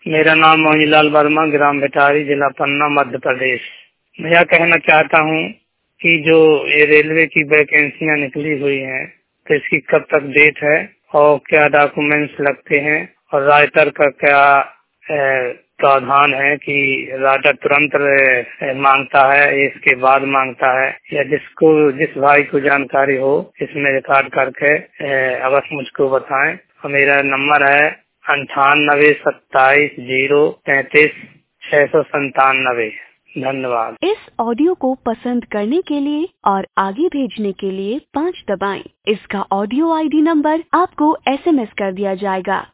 मेरा नाम मोहनलाल वर्मा, ग्राम भिटारी, जिला पन्ना, मध्य प्रदेश। मैं यह कहना चाहता हूँ कि जो ये रेलवे की वैकेंसियाँ निकली हुई हैं, तो इसकी कब तक डेट है और क्या डॉक्यूमेंट्स लगते हैं और राइटर का क्या प्रावधान है कि राइटर तुरंत मांगता है, इसके बाद मांगता है, या जिस भाई को जानकारी हो इसमें रिकॉर्ड करके अवश्य मुझको बताएं। और मेरा नंबर है 9827033697। धन्यवाद। इस ऑडियो को पसंद करने के लिए और आगे भेजने के लिए 5 दबाएं। इसका ऑडियो ID नंबर आपको SMS कर दिया जाएगा।